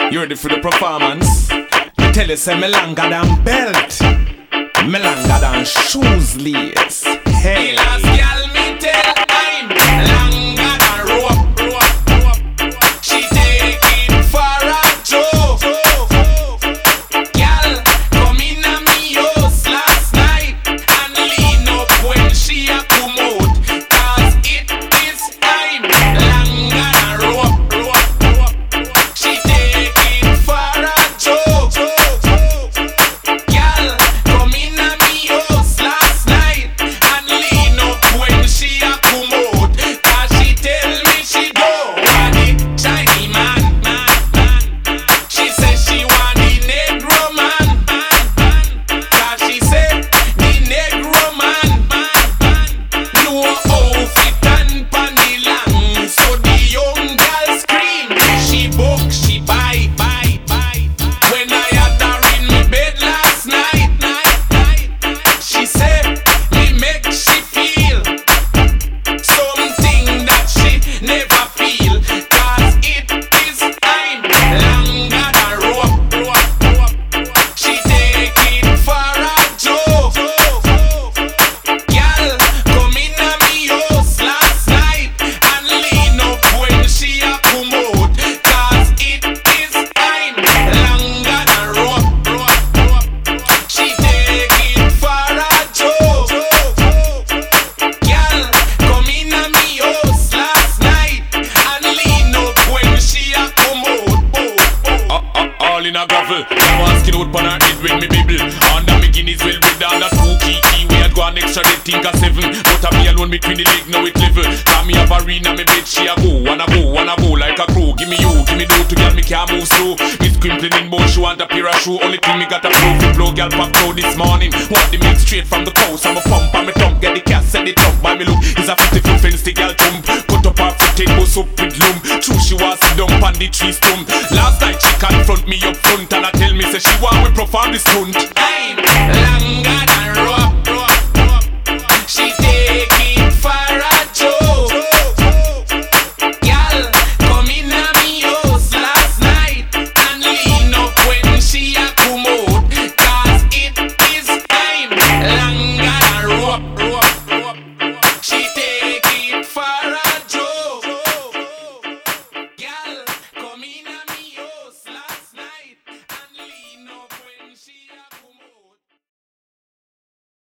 You ready for the performance? Me tell you say me longer than belt, me longer than shoes lace. Hey, last girl me tell I'm longer than rope. She take it for a joke. Girl come in a me house last night and lean up when she a come out. 'Cause it is I'm longer than rope. She take it for a joke. Girl come in a me house last night and lean up when she a come out. 'Cause she tell me she don't want the Chinese man. She say she want the Negro man. 'Cause she say the Negro man no outfit and panty long. So the young girl scream, she book, she buy. When I had her in me bed last night, she said me make she feel something that she never feel. 'Cause it is I'm longer than rope. She take it for a joke. Girl come in a me house last night and lean up when she a come out. 'Cause it is I'm longer than rope. She take it for a joke. Girl come in a me house last night and lean up when she a come out. All in a gravel, I want skin out pon her head when me bibble. Under me Guinness well with all that cookie. We had gone extra, they think a 7. But a me alone between the leg, now it level. Cause me have arena, me bed she a go. Wanna go like a crew. Give me you, give me do to girl, me can't move slow. Me scrimpling in both shoe and a pair of shoe. Only thing me got a flow, girl pop out this morning. Want the milk straight from the cow, so me pump and me thump. Get the cat, set it up by me look. It's a 50-foot fence, the girl jump. Cut up her foot, take bus up with loom. True, she was sit down on the tree stump. Last night she confront me up front and I tell me say she want we perform this stunt. I'm longer than rope.